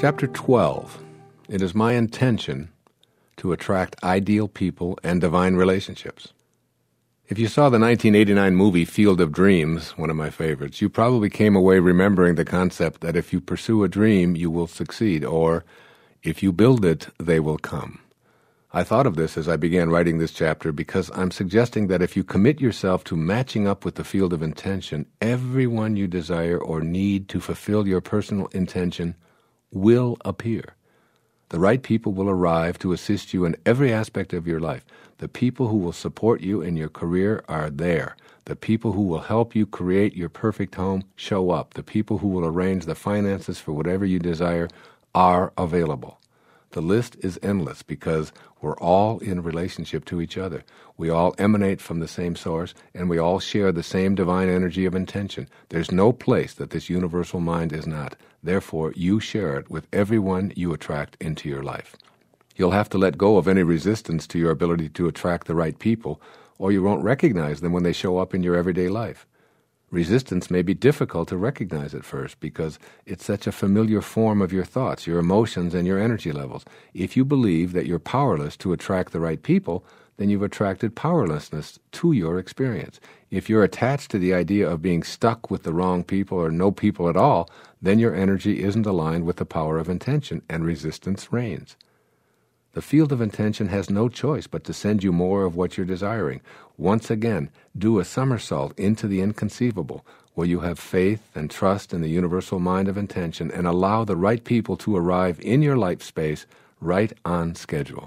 Chapter 12. It is my intention to attract ideal people and divine relationships. If you saw the 1989 movie Field of Dreams, one of my favorites, you probably came away remembering the concept that if you pursue a dream, you will succeed, or if you build it, they will come. I thought of this as I began writing this chapter because I'm suggesting that if you commit yourself to matching up with the field of intention, everyone you desire or need to fulfill your personal intention will appear. The right people will arrive to assist you in every aspect of your life. The people who will support you in your career are there. The people who will help you create your perfect home show up. The people who will arrange the finances for whatever you desire are available. The list is endless because we're all in relationship to each other. We all emanate from the same source, and we all share the same divine energy of intention. There's no place that this universal mind is not. Therefore, you share it with everyone you attract into your life. You'll have to let go of any resistance to your ability to attract the right people, or you won't recognize them when they show up in your everyday life. Resistance may be difficult to recognize at first because it's such a familiar form of your thoughts, your emotions, and your energy levels. If you believe that you're powerless to attract the right people, then you've attracted powerlessness to your experience. If you're attached to the idea of being stuck with the wrong people or no people at all, then your energy isn't aligned with the power of intention, and resistance reigns. The field of intention has no choice but to send you more of what you're desiring. Once again, do a somersault into the inconceivable, where you have faith and trust in the universal mind of intention and allow the right people to arrive in your life space right on schedule.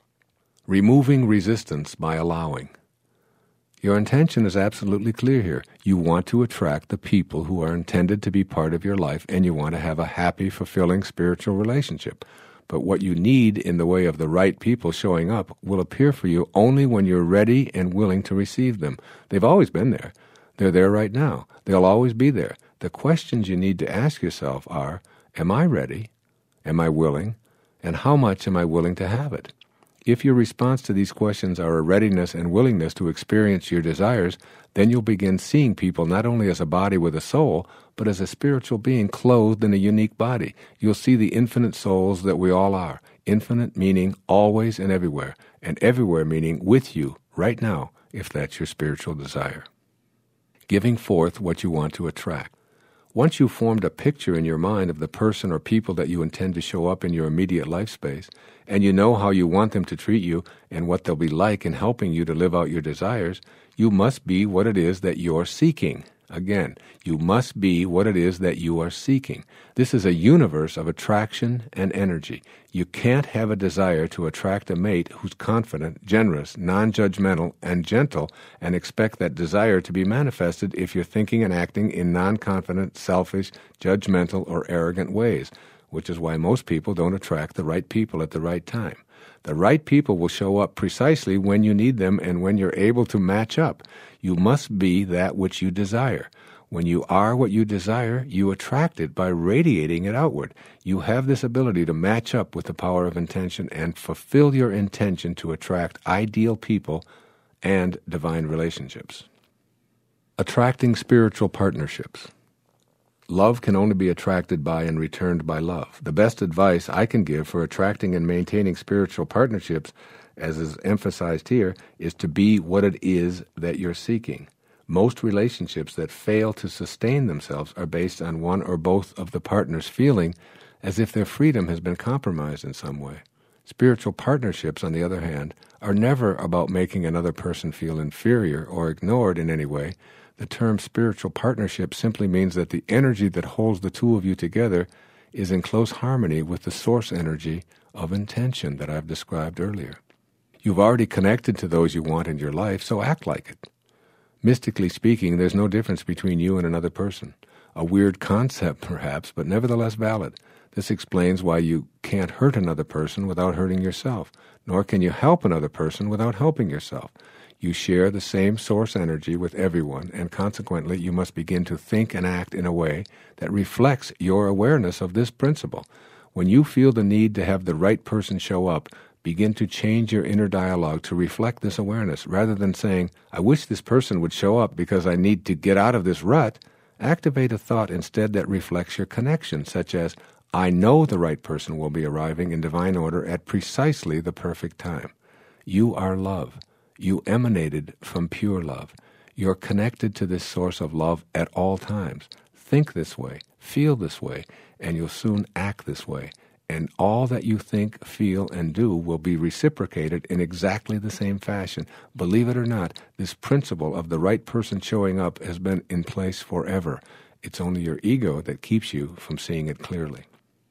Removing resistance by allowing. Your intention is absolutely clear here. You want to attract the people who are intended to be part of your life, and you want to have a happy, fulfilling spiritual relationship. But what you need in the way of the right people showing up will appear for you only when you're ready and willing to receive them. They've always been there. They're there right now. They'll always be there. The questions you need to ask yourself are, am I ready? Am I willing? And how much am I willing to have it? If your response to these questions are a readiness and willingness to experience your desires, then you'll begin seeing people not only as a body with a soul, but as a spiritual being clothed in a unique body. You'll see the infinite souls that we all are. Infinite meaning always and everywhere meaning with you right now, if that's your spiritual desire. Giving forth what you want to attract. Once you've formed a picture in your mind of the person or people that you intend to show up in your immediate life space, and you know how you want them to treat you and what they'll be like in helping you to live out your desires, you must be what it is that you're seeking. Again, you must be what it is that you are seeking. This is a universe of attraction and energy. You can't have a desire to attract a mate who's confident, generous, non-judgmental, and gentle, and expect that desire to be manifested if you're thinking and acting in non-confident, selfish, judgmental, or arrogant ways, which is why most people don't attract the right people at the right time. The right people will show up precisely when you need them and when you're able to match up. You must be that which you desire. When you are what you desire, you attract it by radiating it outward. You have this ability to match up with the power of intention and fulfill your intention to attract ideal people and divine relationships. Attracting spiritual partnerships. Love can only be attracted by and returned by love. The best advice I can give for attracting and maintaining spiritual partnerships, as is emphasized here, is to be what it is that you're seeking. Most relationships that fail to sustain themselves are based on one or both of the partners feeling as if their freedom has been compromised in some way. Spiritual partnerships, on the other hand, are never about making another person feel inferior or ignored in any way. The term spiritual partnership simply means that the energy that holds the two of you together is in close harmony with the source energy of intention that I've described earlier. You've already connected to those you want in your life, so act like it. Mystically speaking, there's no difference between you and another person. A weird concept, perhaps, but nevertheless valid. This explains why you can't hurt another person without hurting yourself, nor can you help another person without helping yourself. You share the same source energy with everyone, and consequently you must begin to think and act in a way that reflects your awareness of this principle. When you feel the need to have the right person show up, begin to change your inner dialogue to reflect this awareness. Rather than saying, I wish this person would show up because I need to get out of this rut, activate a thought instead that reflects your connection, such as, I know the right person will be arriving in divine order at precisely the perfect time. You are love. You emanated from pure love. You're connected to this source of love at all times. Think this way, feel this way, and you'll soon act this way. And all that you think, feel, and do will be reciprocated in exactly the same fashion. Believe it or not, this principle of the right person showing up has been in place forever. It's only your ego that keeps you from seeing it clearly.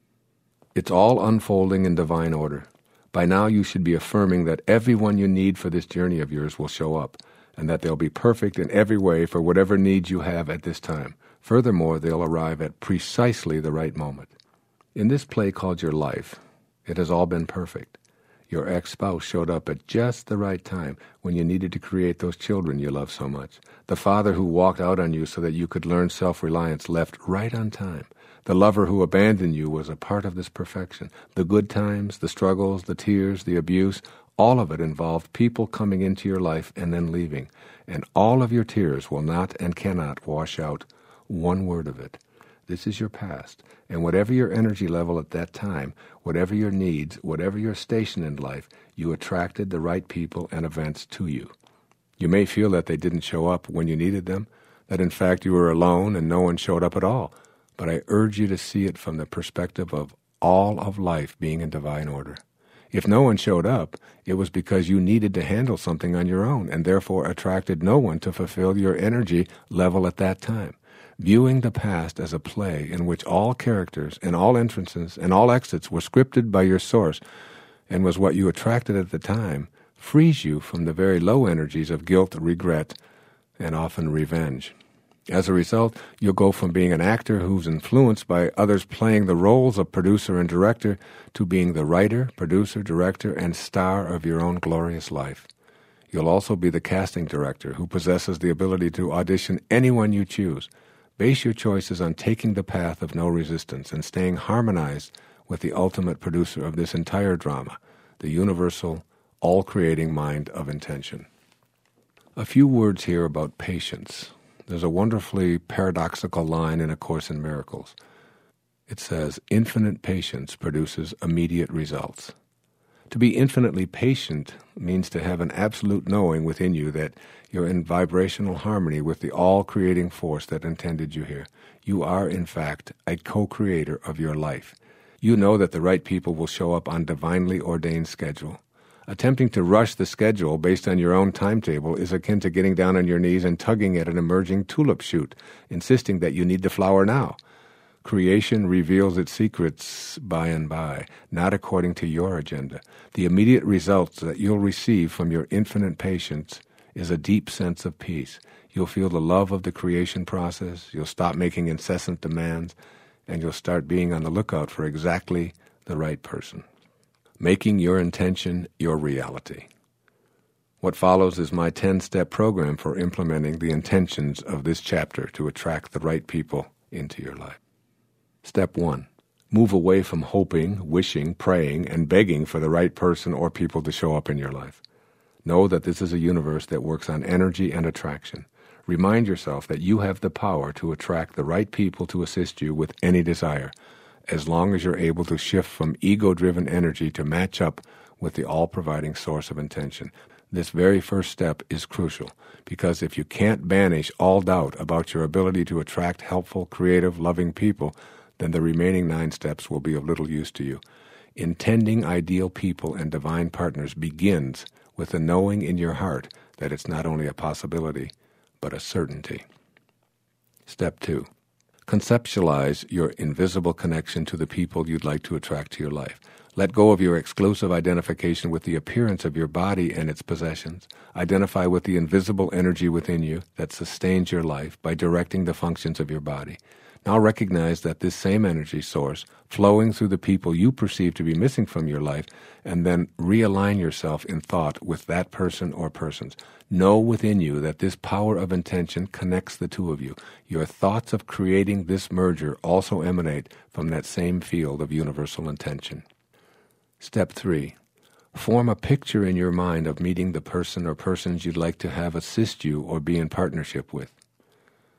It's all unfolding in divine order. By now you should be affirming that everyone you need for this journey of yours will show up, and that they'll be perfect in every way for whatever needs you have at this time. Furthermore, they'll arrive at precisely the right moment. In this play called your life, it has all been perfect. Your ex-spouse showed up at just the right time when you needed to create those children you love so much. The father who walked out on you so that you could learn self-reliance left right on time. The lover who abandoned you was a part of this perfection. The good times, the struggles, the tears, the abuse, all of it involved people coming into your life and then leaving. And all of your tears will not and cannot wash out one word of it. This is your past, and whatever your energy level at that time, whatever your needs, whatever your station in life, you attracted the right people and events to you. You may feel that they didn't show up when you needed them, that in fact you were alone and no one showed up at all, but I urge you to see it from the perspective of all of life being in divine order. If no one showed up, it was because you needed to handle something on your own and therefore attracted no one to fulfill your energy level at that time. Viewing the past as a play in which all characters and all entrances and all exits were scripted by your source and was what you attracted at the time frees you from the very low energies of guilt, regret, and often revenge. As a result, you'll go from being an actor who's influenced by others playing the roles of producer and director to being the writer, producer, director, and star of your own glorious life. You'll also be the casting director who possesses the ability to audition anyone you choose. Base your choices on taking the path of no resistance and staying harmonized with the ultimate producer of this entire drama, the universal, all-creating mind of intention. A few words here about patience. There's a wonderfully paradoxical line in A Course in Miracles. It says, infinite patience produces immediate results. To be infinitely patient means to have an absolute knowing within you that you're in vibrational harmony with the all-creating force that intended you here. You are, in fact, a co-creator of your life. You know that the right people will show up on divinely ordained schedule. Attempting to rush the schedule based on your own timetable is akin to getting down on your knees and tugging at an emerging tulip shoot, insisting that you need the flower now. Creation reveals its secrets by and by, not according to your agenda. The immediate results that you'll receive from your infinite patience is a deep sense of peace. You'll feel the love of the creation process, you'll stop making incessant demands, and you'll start being on the lookout for exactly the right person. Making your intention your reality. What follows is my 10-step program for implementing the intentions of this chapter to attract the right people into your life. Step 1. Move away from hoping, wishing, praying, and begging for the right person or people to show up in your life. Know that this is a universe that works on energy and attraction. Remind yourself that you have the power to attract the right people to assist you with any desire, as long as you're able to shift from ego-driven energy to match up with the all-providing source of intention. This very first step is crucial, because if you can't banish all doubt about your ability to attract helpful, creative, loving people, then the remaining 9 steps will be of little use to you. Intending ideal people and divine partners begins with the knowing in your heart that it's not only a possibility, but a certainty. Step 2. Conceptualize your invisible connection to the people you'd like to attract to your life. Let go of your exclusive identification with the appearance of your body and its possessions. Identify with the invisible energy within you that sustains your life by directing the functions of your body. Now recognize that this same energy source flowing through the people you perceive to be missing from your life, and then realign yourself in thought with that person or persons. Know within you that this power of intention connects the two of you. Your thoughts of creating this merger also emanate from that same field of universal intention. Step 3. Form a picture in your mind of meeting the person or persons you'd like to have assist you or be in partnership with.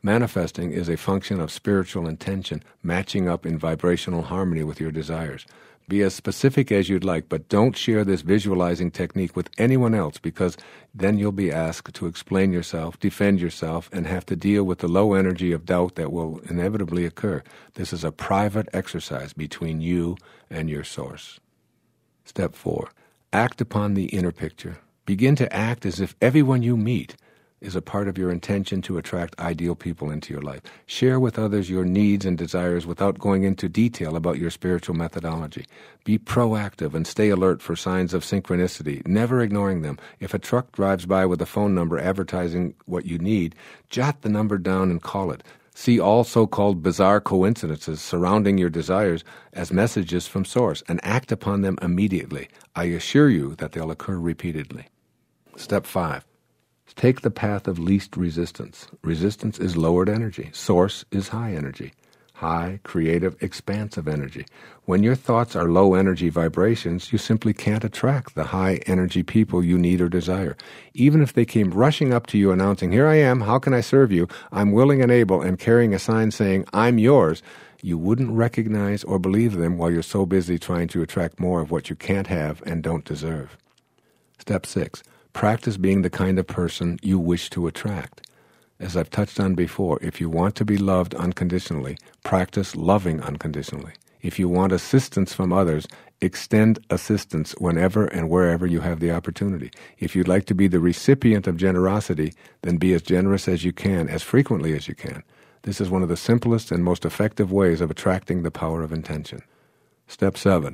Manifesting is a function of spiritual intention, matching up in vibrational harmony with your desires. Be as specific as you'd like, but don't share this visualizing technique with anyone else, because then you'll be asked to explain yourself, defend yourself, and have to deal with the low energy of doubt that will inevitably occur. This is a private exercise between you and your source. Step 4. Act upon the inner picture. Begin to act as if everyone you meet is a part of your intention to attract ideal people into your life. Share with others your needs and desires without going into detail about your spiritual methodology. Be proactive and stay alert for signs of synchronicity, never ignoring them. If a truck drives by with a phone number advertising what you need, jot the number down and call it. See all so-called bizarre coincidences surrounding your desires as messages from Source and act upon them immediately. I assure you that they'll occur repeatedly. Step 5. Take the path of least resistance. Resistance is lowered energy. Source is high energy. High, creative, expansive energy. When your thoughts are low energy vibrations, you simply can't attract the high energy people you need or desire. Even if they came rushing up to you announcing, "Here I am, how can I serve you? I'm willing and able," and carrying a sign saying, "I'm yours," you wouldn't recognize or believe them while you're so busy trying to attract more of what you can't have and don't deserve. Step 6. Practice being the kind of person you wish to attract. As I've touched on before, if you want to be loved unconditionally, practice loving unconditionally. If you want assistance from others, extend assistance whenever and wherever you have the opportunity. If you'd like to be the recipient of generosity, then be as generous as you can, as frequently as you can. This is one of the simplest and most effective ways of attracting the power of intention. Step 7.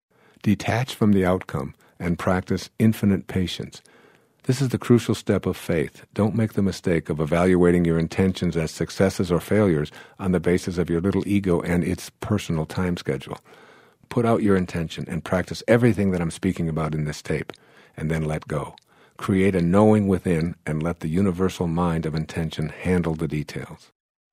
Detach from the outcome and practice infinite patience. This is the crucial step of faith. Don't make the mistake of evaluating your intentions as successes or failures on the basis of your little ego and its personal time schedule. Put out your intention and practice everything that I'm speaking about in this tape, and then let go. Create a knowing within and let the universal mind of intention handle the details.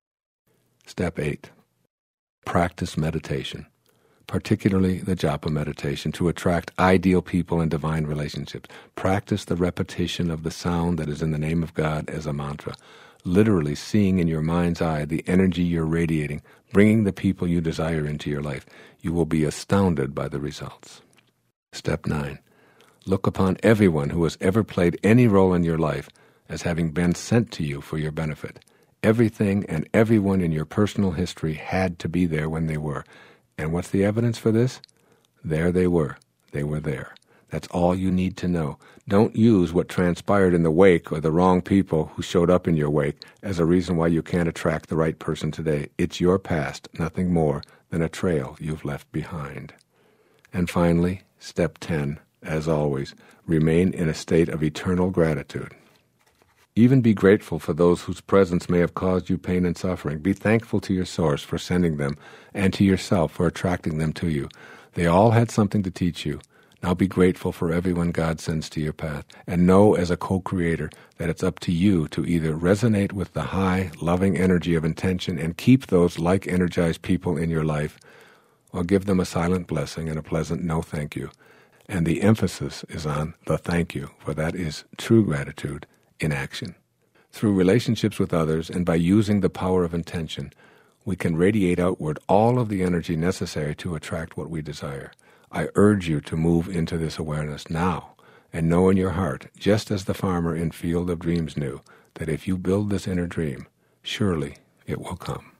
Step 8. Practice meditation, particularly the japa meditation, to attract ideal people and divine relationships. Practice the repetition of the sound that is in the name of God as a mantra, literally seeing in your mind's eye the energy you're radiating, bringing the people you desire into your life. You will be astounded by the results. Step 9. Look upon everyone who has ever played any role in your life as having been sent to you for your benefit. Everything and everyone in your personal history had to be there when they were. And what's the evidence for this? There they were. They were there. That's all you need to know. Don't use what transpired in the wake or the wrong people who showed up in your wake as a reason why you can't attract the right person today. It's your past, nothing more than a trail you've left behind. And finally, step 10, as always, remain in a state of eternal gratitude. Even be grateful for those whose presence may have caused you pain and suffering. Be thankful to your source for sending them and to yourself for attracting them to you. They all had something to teach you. Now be grateful for everyone God sends to your path, and know as a co-creator that it's up to you to either resonate with the high, loving energy of intention and keep those like-energized people in your life, or give them a silent blessing and a pleasant no thank you. And the emphasis is on the thank you, for that is true gratitude in action. Through relationships with others and by using the power of intention, we can radiate outward all of the energy necessary to attract what we desire. I urge you to move into this awareness now and know in your heart, just as the farmer in Field of Dreams knew, that if you build this inner dream, surely it will come.